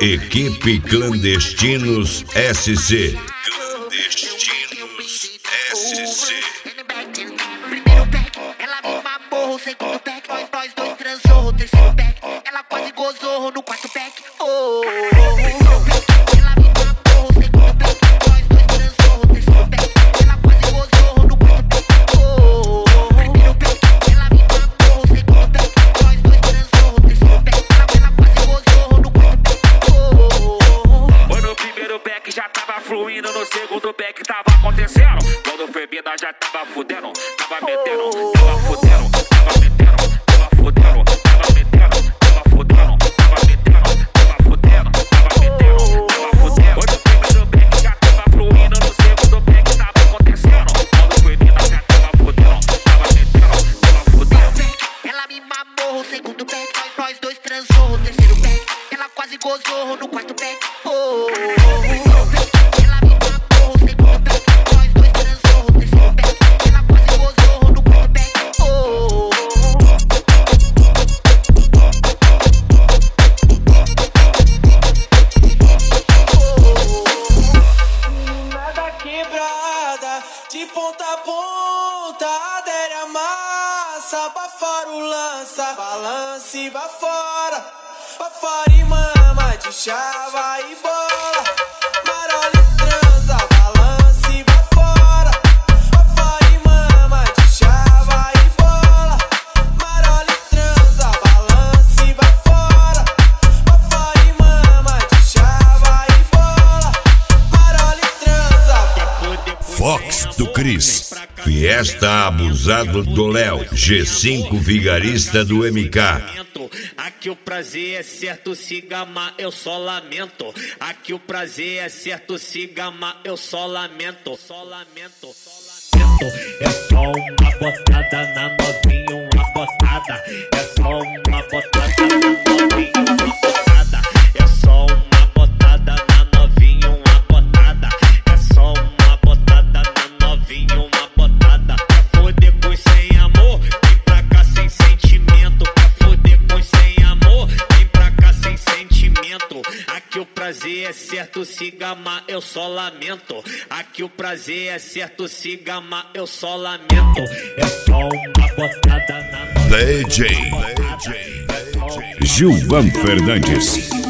Equipe Clandestinos SC. Clandestinos SC. Primeiro pack, ela me mamou. Segundo pack, nós dois transou. Terceiro pack, ela quase gozou no quarto pack. Primeiro pack, ela me mamou. Segundo pack, nós dois transou. Terceiro pack, ela quase gozou no quarto pack. Primeiro pack, ela me mamou. Segundo pack, nós dois transou. Terceiro pack, ela quase gozou no quarto pack. No primeiro pack já tava fluindo, no segundo pack tava acontecendo. Quando foi bebida já tava fudendo, tava metendo, tava fudendo, tava metendo, tava fudendo, tava metendo, tava fudendo, tava metendo, tava fudendo, tava metendo, tava fudendo. No primeiro pack já tava fluindo, no segundo pack tava acontecendo. Quando foi bebida já tava fudendo, tava metendo, tava fudendo. Ela me mamou, segundo pack, nós dois transou. Terceiro pack, ela quase gozou no quarto pack. Ela me mamou, segundo pack, nós dois transou. Terceiro pack, ela quase gozou no quarto pack. Nada quebrada, de ponta a ponta, adere a massa, bafora o lança, balança e vá fora e mama, de chava e bola, marola e transa, balança e vá fora e mama, de chava e bola, marola e transa, balança e vá fora e mama, de chava e bola, marola e transa. Fox do Cris. Fiesta Abusado do Léo. G5 Vigarista do MK. Aqui o prazer é certo, se gamar eu só lamento. Aqui o prazer é certo, se gamar eu só lamento. Só lamento, só lamento. É só uma botada na novinha, uma botada. É só uma botada na novinha, uma botada. É só uma botada na novinha, uma botada. É só uma botada na novinha, uma botada. Pra foder com sem amor, vem pra cá sem sentimento. Pra foder com sem amor, vem pra cá sem sentimento. Aqui o prazer é certo, se gamar eu só lamento. Aqui o prazer é certo, se gamar eu só lamento. É só uma botada na novinha. DJ Gilvan Fernandes.